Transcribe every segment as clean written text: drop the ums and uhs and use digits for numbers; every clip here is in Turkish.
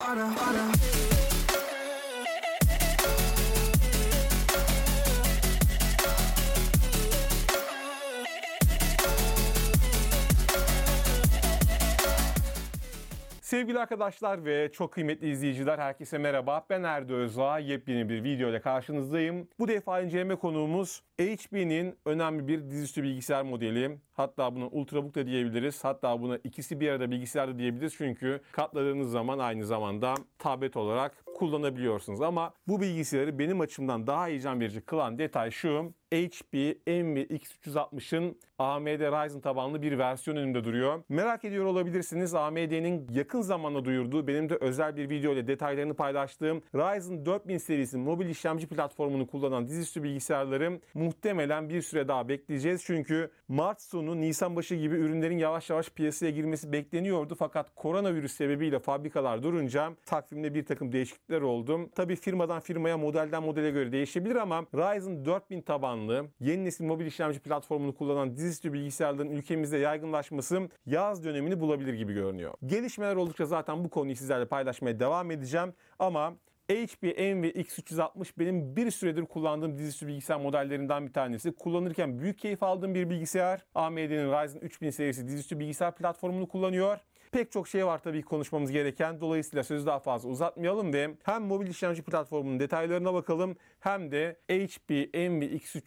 Sevgili arkadaşlar ve çok kıymetli izleyiciler, herkese merhaba. Ben Erdo Özağ, yepyeni bir video ile karşınızdayım. Bu defa inceleme konuğumuz HP'nin önemli bir dizüstü bilgisayar modeli. Hatta buna Ultrabook da diyebiliriz. Hatta buna ikisi bir arada bilgisayar da diyebiliriz. Çünkü katladığınız zaman aynı zamanda tablet olarak kullanabiliyorsunuz. Ama bu bilgisayarı benim açımdan daha heyecan verici kılan detay şu: HP Envy X360'ın AMD Ryzen tabanlı bir versiyon önümde duruyor. Merak ediyor olabilirsiniz. AMD'nin yakın zamanda duyurduğu, benim de özel bir video ile detaylarını paylaştığım Ryzen 4000 serisi mobil işlemci platformunu kullanan dizüstü bilgisayarları muhtemelen bir süre daha bekleyeceğiz. Çünkü Mart sonu, Nisan başı gibi ürünlerin yavaş yavaş piyasaya girmesi bekleniyordu. Fakat koronavirüs sebebiyle fabrikalar durunca takvimde bir takım değişiklikler oldu. Tabii firmadan firmaya, modelden modele göre değişebilir ama Ryzen 4000 tabanlı yeni nesil mobil işlemci platformunu kullanan dizüstü bilgisayarların ülkemizde yaygınlaşması yaz dönemini bulabilir gibi görünüyor. Gelişmeler oldukça zaten bu konuyu sizlerle paylaşmaya devam edeceğim ama HP Envy X360 benim bir süredir kullandığım dizüstü bilgisayar modellerinden bir tanesi. Kullanırken büyük keyif aldığım bir bilgisayar. AMD'nin Ryzen 3000 serisi dizüstü bilgisayar platformunu kullanıyor. Pek çok şey var tabii konuşmamız gereken. Dolayısıyla sözü daha fazla uzatmayalım ve hem mobil işlemci platformunun detaylarına bakalım hem de HP Envy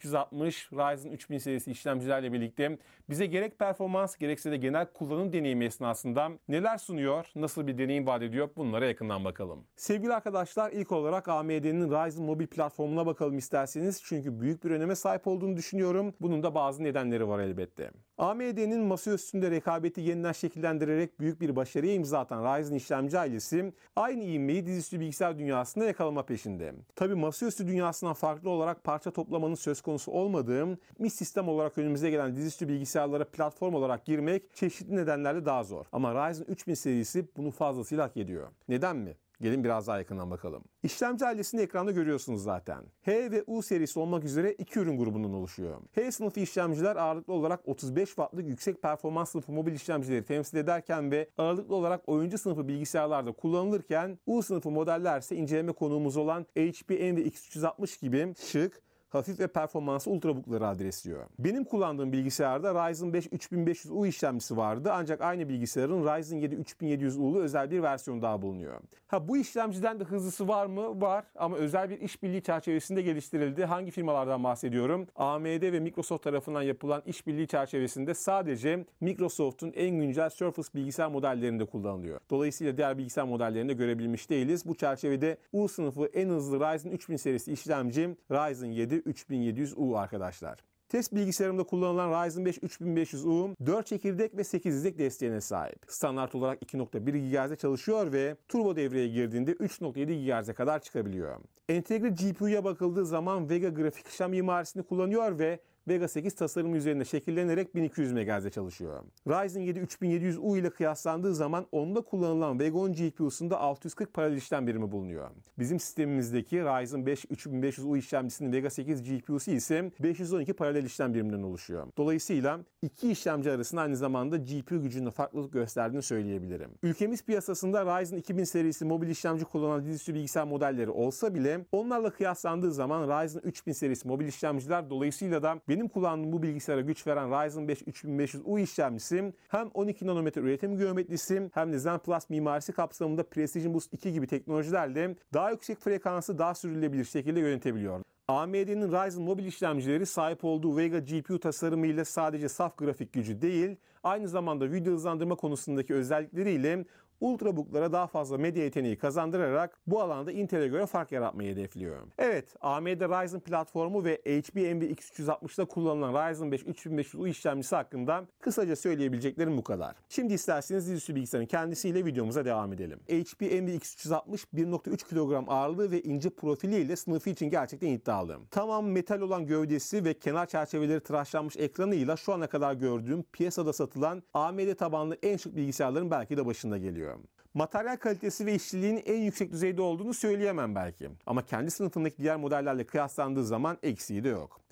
X360 Ryzen 3000 serisi işlemcilerle birlikte bize gerek performans gerekse de genel kullanım deneyimi esnasında neler sunuyor, nasıl bir deneyim vaat ediyor, bunlara yakından bakalım. Sevgili arkadaşlar, ilk olarak AMD'nin Ryzen mobil platformuna bakalım isterseniz. Çünkü büyük bir öneme sahip olduğunu düşünüyorum. Bunun da bazı nedenleri var elbette. AMD'nin masaüstünde rekabeti yeniden şekillendirerek büyük bir başarıya imza atan Ryzen işlemci ailesi aynı ivmeyi dizüstü bilgisayar dünyasında yakalama peşinde. Tabi masaüstü dünyasından farklı olarak parça toplamanın söz konusu olmadığı, mis sistem olarak önümüze gelen dizüstü bilgisayarlara platform olarak girmek çeşitli nedenlerle daha zor. Ama Ryzen 3000 serisi bunu fazlasıyla hak ediyor. Neden mi? Gelin biraz daha yakından bakalım. İşlemci ailesini ekranda görüyorsunuz zaten. H ve U serisi olmak üzere iki ürün grubundan oluşuyor. H sınıfı işlemciler ağırlıklı olarak 35 wattlık yüksek performans sınıfı mobil işlemcileri temsil ederken ve ağırlıklı olarak oyuncu sınıfı bilgisayarlarda kullanılırken, U sınıfı modeller ise inceleme konuğumuz olan HP Envy X360 gibi şık, hafif ve performanslı ultrabookları adresliyor. Benim kullandığım bilgisayarda Ryzen 5 3500U işlemcisi vardı, ancak aynı bilgisayarın Ryzen 7 3700U'lu özel bir versiyonu daha bulunuyor. Bu işlemciden de hızlısı var mı? Var, ama özel bir işbirliği çerçevesinde geliştirildi. Hangi firmalardan bahsediyorum? AMD ve Microsoft tarafından yapılan işbirliği çerçevesinde sadece Microsoft'un en güncel Surface bilgisayar modellerinde kullanılıyor. Dolayısıyla diğer bilgisayar modellerinde görebilmiş değiliz. Bu çerçevede U sınıfı en hızlı Ryzen 3000 serisi işlemci Ryzen 7 3700U arkadaşlar. Test bilgisayarımda kullanılan Ryzen 5 3500U 4 çekirdek ve 8 izlek desteğine sahip. Standart olarak 2.1 GHz'de çalışıyor ve turbo devreye girdiğinde 3.7 GHz'e kadar çıkabiliyor. Entegre GPU'ya bakıldığı zaman Vega grafik işlem mimarisini kullanıyor ve Vega 8 tasarımı üzerinde şekillenerek 1200 MHz'de çalışıyor. Ryzen 7 3700U ile kıyaslandığı zaman onda kullanılan Vega 10 GPU'sunda 640 paralel işlem birimi bulunuyor. Bizim sistemimizdeki Ryzen 5 3500U işlemcisinin Vega 8 GPU'su ise 512 paralel işlem biriminden oluşuyor. Dolayısıyla iki işlemci arasında aynı zamanda GPU gücünde farklılık gösterdiğini söyleyebilirim. Ülkemiz piyasasında Ryzen 2000 serisi mobil işlemci kullanan dizüstü bilgisayar modelleri olsa bile onlarla kıyaslandığı zaman Ryzen 3000 serisi mobil işlemciler, dolayısıyla da benim kullandığım bu bilgisayara güç veren Ryzen 5 3500U işlemcisi hem 12 nanometre üretim geometrisi hem de Zen Plus mimarisi kapsamında Precision Boost 2 gibi teknolojilerle daha yüksek frekansı daha sürdürülebilir şekilde yönetebiliyor. AMD'nin Ryzen mobil işlemcileri sahip olduğu Vega GPU tasarımıyla sadece saf grafik gücü değil, aynı zamanda video hızlandırma konusundaki özellikleriyle Ultrabook'lara daha fazla medya yeteneği kazandırarak bu alanda Intel'e göre fark yaratmayı hedefliyor. Evet, AMD Ryzen platformu ve HP Envy X360'da kullanılan Ryzen 5 3500U işlemcisi hakkında kısaca söyleyebileceklerim bu kadar. Şimdi isterseniz dizüstü bilgisayarın kendisiyle videomuza devam edelim. HP Envy X360 1.3 kilogram ağırlığı ve ince profiliyle sınıfı için gerçekten iddialı. Tamam metal olan gövdesi ve kenar çerçeveleri tıraşlanmış ekranıyla şu ana kadar gördüğüm piyasada satılan AMD tabanlı en şık bilgisayarların belki de başında geliyor. Materyal kalitesi ve işçiliğinin en yüksek düzeyde olduğunu söyleyemem belki. Ama kendi sınıfındaki diğer modellerle kıyaslandığı zaman eksiği de yok.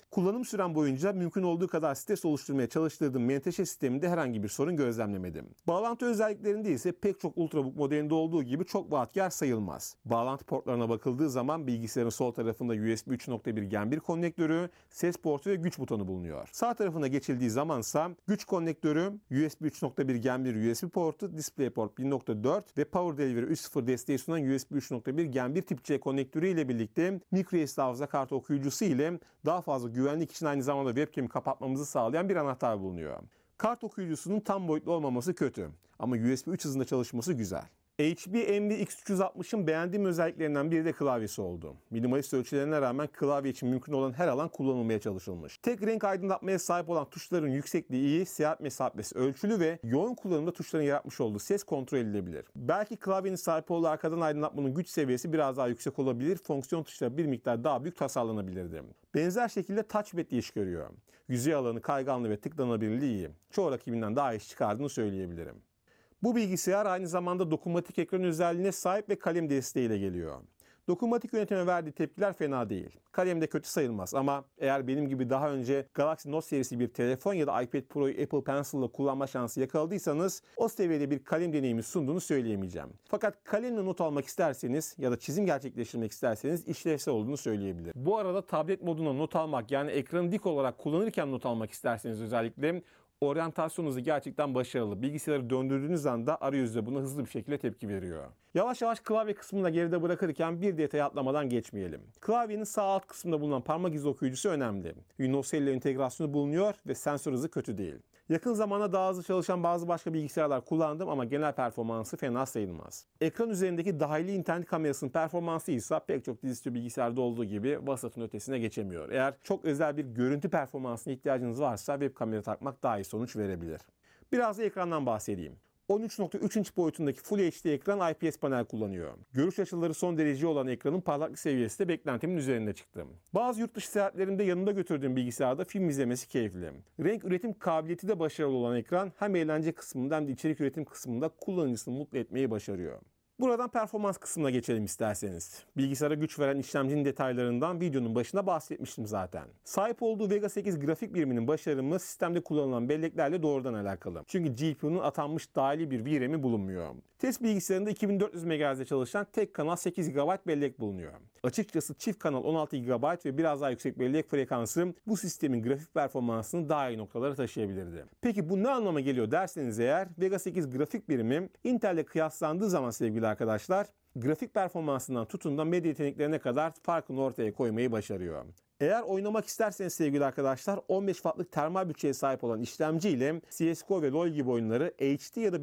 Kullanım sürem boyunca mümkün olduğu kadar stres oluşturmaya çalıştırdığım menteşe sisteminde herhangi bir sorun gözlemlemedim. Bağlantı özelliklerinde ise pek çok Ultrabook modelinde olduğu gibi çok vaatkar sayılmaz. Bağlantı portlarına bakıldığı zaman bilgisayarın sol tarafında USB 3.1 Gen 1 konnektörü, ses portu ve güç butonu bulunuyor. Sağ tarafına geçildiği zamansa güç konnektörü, USB 3.1 Gen 1 USB portu, DisplayPort 1.4 ve Power Delivery 3.0 desteği sunan USB 3.1 Gen 1 tip C konnektörü ile birlikte microSD hafıza kartı okuyucusu ile daha fazla güvenlik için aynı zamanda webcam'i kapatmamızı sağlayan bir anahtar bulunuyor. Kart okuyucusunun tam boyutlu olmaması kötü ama USB 3 hızında çalışması güzel. HP Envy X360'ın beğendiğim özelliklerinden biri de klavyesi oldu. Minimalist ölçülerine rağmen klavye için mümkün olan her alan kullanılmaya çalışılmış. Tek renk aydınlatmaya sahip olan tuşların yüksekliği iyi, seyahat mesafesi ölçülü ve yoğun kullanımda tuşların yaratmış olduğu ses kontrol edilebilir. Belki klavyenin sahip olduğu arkadan aydınlatmanın güç seviyesi biraz daha yüksek olabilir, fonksiyon tuşları bir miktar daha büyük tasarlanabilirdi. Benzer şekilde touchpad de iş görüyor. Yüzey alanı kayganlı ve tıklanabilirliği iyi. Çoğu rakibinden daha iş çıkardığını söyleyebilirim. Bu bilgisayar aynı zamanda dokunmatik ekran özelliğine sahip ve kalem desteğiyle geliyor. Dokunmatik yönetime verdiği tepkiler fena değil. Kalem de kötü sayılmaz ama eğer benim gibi daha önce Galaxy Note serisi bir telefon ya da iPad Pro'yu Apple Pencil ile kullanma şansı yakaladıysanız o seviyede bir kalem deneyimi sunduğunu söyleyemeyeceğim. Fakat kalemle not almak isterseniz ya da çizim gerçekleştirmek isterseniz işlevsel olduğunu söyleyebilirim. Bu arada tablet moduna not almak yani ekranı dik olarak kullanırken not almak isterseniz özellikle oryantasyonunuzu gerçekten başarılı. Bilgisayarı döndürdüğünüz anda arayüzde buna hızlı bir şekilde tepki veriyor. Yavaş yavaş klavye kısmını geride bırakırken bir detaya atlamadan geçmeyelim. Klavyenin sağ alt kısmında bulunan parmak izi okuyucusu önemli. Windows 10 ile entegrasyonu bulunuyor ve sensör hızı kötü değil. Yakın zamanda daha hızlı çalışan bazı başka bilgisayarlar kullandım ama genel performansı fena sayılmaz. Ekran üzerindeki dahili internet kamerasının performansı ise pek çok dizüstü bilgisayarda olduğu gibi vasatın ötesine geçemiyor. Eğer çok özel bir görüntü performansına ihtiyacınız varsa web kamera takmak daha iyi sonuç verebilir. Biraz da ekrandan bahsedeyim. 13.3 inç boyutundaki Full HD ekran IPS panel kullanıyor. Görüş açıları son derece olan ekranın parlaklık seviyesi de beklentimin üzerinde çıktı. Bazı yurt dışı seyahatlerimde yanımda götürdüğüm bilgisayarda film izlemesi keyifli. Renk üretim kabiliyeti de başarılı olan ekran hem eğlence kısmında hem de içerik üretim kısmında kullanıcısını mutlu etmeyi başarıyor. Buradan performans kısmına geçelim isterseniz. Bilgisayara güç veren işlemcinin detaylarından videonun başında bahsetmiştim zaten. Sahip olduğu Vega 8 grafik biriminin başarımı sistemde kullanılan belleklerle doğrudan alakalı. Çünkü GPU'nun atanmış dahili bir VRAM'i bulunmuyor. Test bilgisayarında 2400 MHz'de çalışan tek kanal 8 GB bellek bulunuyor. Açıkçası çift kanal 16 GB ve biraz daha yüksek bellek frekansı bu sistemin grafik performansını daha iyi noktalara taşıyabilirdi. Peki bu ne anlama geliyor derseniz eğer, Vega 8 grafik birimi Intel'le kıyaslandığı zaman sevgili arkadaşlar, grafik performansından tutun da medya yeteneklerine kadar farkını ortaya koymayı başarıyor. Eğer oynamak isterseniz sevgili arkadaşlar 15 wattlık termal bütçeye sahip olan işlemci ile CSGO ve LoL gibi oyunları HD ya da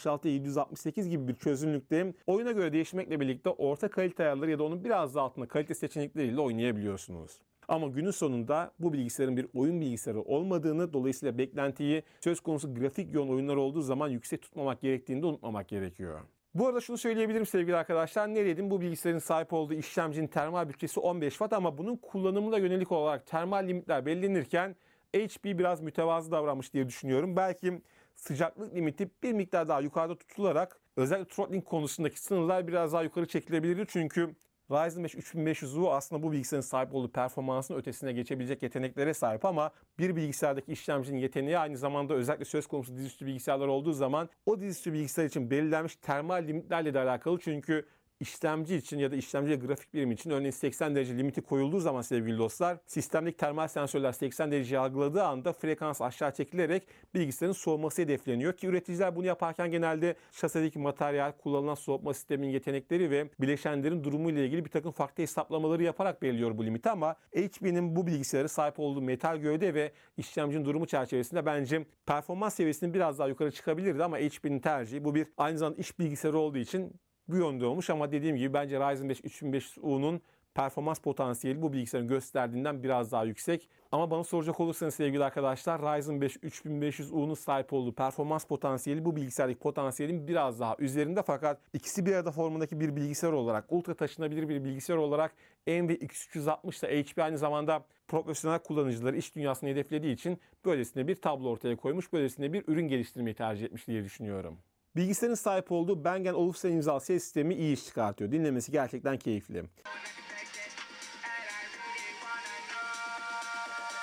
1366-768 gibi bir çözünürlükte oyuna göre değişmekle birlikte orta kalite ayarları ya da onun biraz daha altında kalite seçenekleriyle oynayabiliyorsunuz. Ama günün sonunda bu bilgisayarın bir oyun bilgisayarı olmadığını, dolayısıyla beklentiyi söz konusu grafik yoğun oyunlar olduğu zaman yüksek tutmamak gerektiğini de unutmamak gerekiyor. Bu arada şunu söyleyebilirim sevgili arkadaşlar. Ne dedim? Bu bilgisayarın sahip olduğu işlemcinin termal bütçesi 15 Watt ama bunun kullanımına yönelik olarak termal limitler belirlenirken HP biraz mütevazı davranmış diye düşünüyorum. Belki sıcaklık limiti bir miktar daha yukarıda tutularak özellikle throttling konusundaki sınırlar biraz daha yukarı çekilebilirdi. Çünkü Ryzen 5 3500U aslında bu bilgisayarın sahip olduğu performansın ötesine geçebilecek yeteneklere sahip ama bir bilgisayardaki işlemcinin yeteneği aynı zamanda özellikle söz konusu dizüstü bilgisayarlar olduğu zaman o dizüstü bilgisayar için belirlenmiş termal limitlerle de alakalı. Çünkü işlemci için ya da işlemci grafik birimi için örneğin 80 derece limiti koyulduğu zaman sevgili dostlar, sistemdeki termal sensörler 80 derece algıladığı anda frekans aşağı çekilerek bilgisayarın soğuması hedefleniyor ki üreticiler bunu yaparken genelde şasedeki materyal, kullanılan soğutma sisteminin yetenekleri ve bileşenlerin durumu ile ilgili bir takım farklı hesaplamaları yaparak belirliyor bu limiti ama HP'nin bu bilgisayarı sahip olduğu metal gövde ve işlemcinin durumu çerçevesinde bence performans seviyesinin biraz daha yukarı çıkabilirdi ama HP'nin tercihi bu bir aynı zamanda iş bilgisayarı olduğu için bu yönde olmuş ama dediğim gibi bence Ryzen 5 3500U'nun performans potansiyeli bu bilgisayarın gösterdiğinden biraz daha yüksek. Ama bana soracak olursanız sevgili arkadaşlar Ryzen 5 3500U'nun sahip olduğu performans potansiyeli bu bilgisayardaki potansiyelin biraz daha üzerinde fakat ikisi bir arada formundaki bir bilgisayar olarak ultra taşınabilir bir bilgisayar olarak Nvidia X360 ile HP aynı zamanda profesyonel kullanıcıları iş dünyasını hedeflediği için böylesine bir tablo ortaya koymuş, böylesine bir ürün geliştirmeyi tercih etmiş diye düşünüyorum. Bilgisayarın sahip olduğu Bang & Olufsen imzalı ses sistemi iyi iş çıkartıyor. Dinlemesi gerçekten keyifli.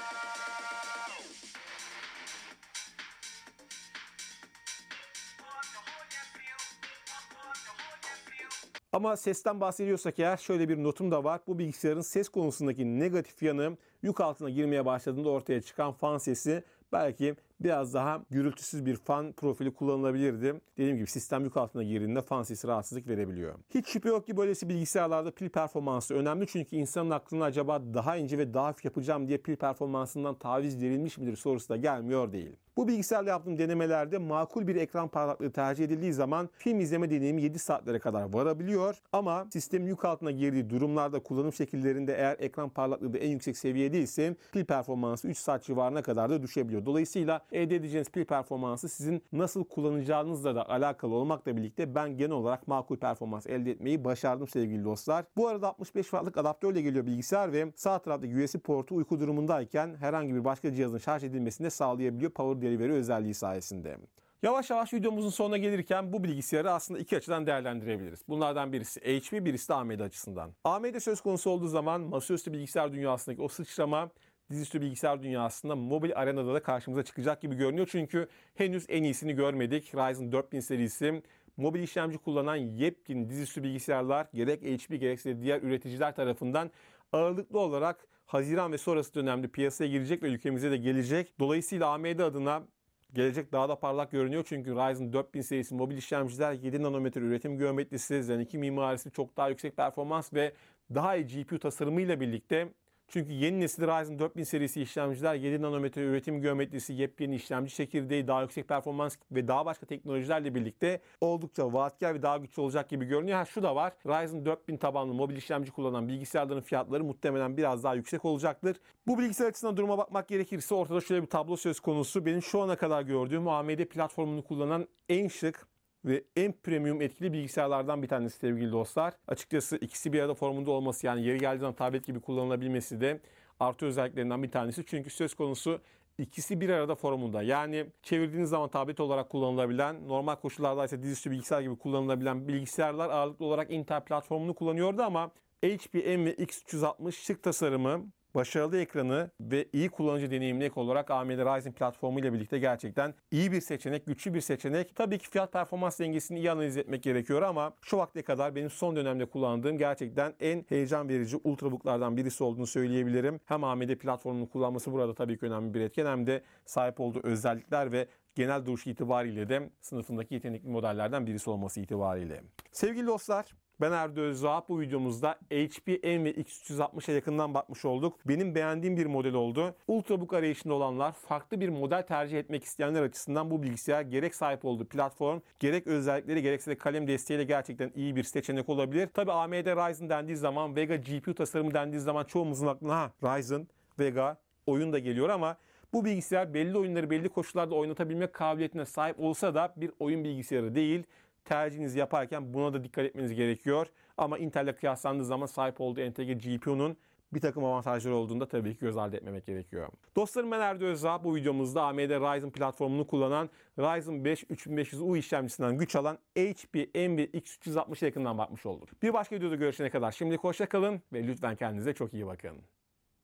Ama sesten bahsediyorsak eğer şöyle bir notum da var. Bu bilgisayarın ses konusundaki negatif yanı yük altına girmeye başladığında ortaya çıkan fan sesi. Belki biraz daha gürültüsüz bir fan profili kullanılabilirdi. Dediğim gibi sistem yük altına girdiğinde fan sesi rahatsızlık verebiliyor. Hiç şüphe yok ki böylesi bilgisayarlarda pil performansı önemli. Çünkü insanın aklına acaba daha ince ve daha hafif yapacağım diye pil performansından taviz verilmiş midir sorusu da gelmiyor değil. Bu bilgisayarla yaptığım denemelerde makul bir ekran parlaklığı tercih edildiği zaman film izleme deneyimi 7 saatlere kadar varabiliyor. Ama sistemin yük altına girdiği durumlarda kullanım şekillerinde eğer ekran parlaklığı da en yüksek seviyede ise pil performansı 3 saat civarına kadar da düşebiliyor. Dolayısıyla elde edeceğiniz pil performansı sizin nasıl kullanacağınızla da alakalı olmakla birlikte ben genel olarak makul performans elde etmeyi başardım sevgili dostlar. Bu arada 65 wattlık adaptörle geliyor bilgisayar ve sağ taraftaki USB portu uyku durumundayken herhangi bir başka cihazın şarj edilmesini de sağlayabiliyor Power Delivery özelliği sayesinde. Yavaş yavaş videomuzun sonuna gelirken bu bilgisayarı aslında iki açıdan değerlendirebiliriz. Bunlardan birisi HP, birisi de AMD açısından. AMD söz konusu olduğu zaman masaüstü bilgisayar dünyasındaki o sıçrama dizüstü bilgisayar dünyasında mobil arenada da karşımıza çıkacak gibi görünüyor. Çünkü henüz en iyisini görmedik. Ryzen 4000 serisi mobil işlemci kullanan yepyeni dizüstü bilgisayarlar gerek HP gerekse diğer üreticiler tarafından ağırlıklı olarak Haziran ve sonrası dönemde piyasaya girecek ve ülkemize de gelecek. Dolayısıyla AMD adına gelecek daha da parlak görünüyor çünkü Ryzen 4000 serisi mobil işlemciler 7 nanometre üretim geometrisi, Zen 2 mimarisi, çok daha yüksek performans ve daha iyi GPU tasarımıyla birlikte, çünkü yeni nesil Ryzen 4000 serisi işlemciler 7 nanometre üretim geometrisi, yepyeni işlemci çekirdeği, daha yüksek performans ve daha başka teknolojilerle birlikte oldukça vaatkar ve daha güçlü olacak gibi görünüyor. Şu da var, Ryzen 4000 tabanlı mobil işlemci kullanan bilgisayarların fiyatları muhtemelen biraz daha yüksek olacaktır. Bu bilgisayar açısından duruma bakmak gerekirse ortada şöyle bir tablo söz konusu. Benim şu ana kadar gördüğüm AMD platformunu kullanan en şık ve en premium etkili bilgisayarlardan bir tanesi sevgili dostlar. Açıkçası ikisi bir arada formunda olması, yani yeri geldiği zaman tablet gibi kullanılabilmesi de artı özelliklerinden bir tanesi. Çünkü söz konusu ikisi bir arada formunda. Yani çevirdiğiniz zaman tablet olarak kullanılabilen, normal koşullarda ise dizüstü bilgisayar gibi kullanılabilen bilgisayarlar ağırlıklı olarak Intel platformunu kullanıyordu ama HP Envy X360 şık tasarımı, başarılı ekranı ve iyi kullanıcı deneyimine ek olarak AMD Ryzen platformu ile birlikte gerçekten iyi bir seçenek, güçlü bir seçenek. Tabii ki fiyat performans dengesini iyi analiz etmek gerekiyor ama şu vakte kadar benim son dönemde kullandığım gerçekten en heyecan verici ultrabooklardan birisi olduğunu söyleyebilirim. Hem AMD platformunu kullanması burada tabii ki önemli bir etken, hem de sahip olduğu özellikler ve genel duruş itibariyle de sınıfındaki yetenekli modellerden birisi olması itibariyle. Sevgili dostlar, ben Erdo Özdağ. Bu videomuzda HP Envy X360'a yakından bakmış olduk. Benim beğendiğim bir model oldu. Ultrabook arayışında olanlar, farklı bir model tercih etmek isteyenler açısından bu bilgisayar gerek sahip olduğu platform, gerek özellikleri, gerekse de kalem desteğiyle gerçekten iyi bir seçenek olabilir. Tabi AMD Ryzen dendiği zaman, Vega GPU tasarımı dendiği zaman çoğumuzun aklına Ryzen, Vega, oyun da geliyor ama bu bilgisayar belli oyunları belli koşullarda oynatabilme kabiliyetine sahip olsa da bir oyun bilgisayarı değil. Tercihinizi yaparken buna da dikkat etmeniz gerekiyor. Ama Intel'le kıyaslandığı zaman sahip olduğu entegre GPU'nun bir takım avantajları olduğunda tabii ki göz ardı etmemek gerekiyor. Dostlarım, ben Erdo Özdağ. Bu videomuzda AMD Ryzen platformunu kullanan Ryzen 5 3500U işlemcisinden güç alan HP Envy X360'a yakından bakmış olduk. Bir başka videoda görüşene kadar şimdilik hoşça kalın ve lütfen kendinize çok iyi bakın.